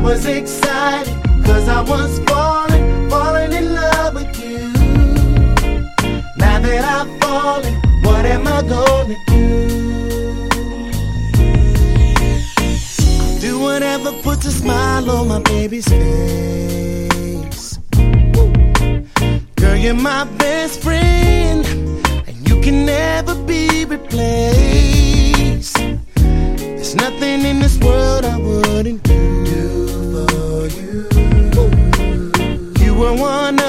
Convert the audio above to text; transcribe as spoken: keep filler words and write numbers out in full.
was excited, cause I was falling, falling in love with you. Now that I've fallen, what am I gonna do? I'll do whatever puts a smile on my baby's face. Girl, you're my best friend, and you can never be replaced. There's nothing in this world I would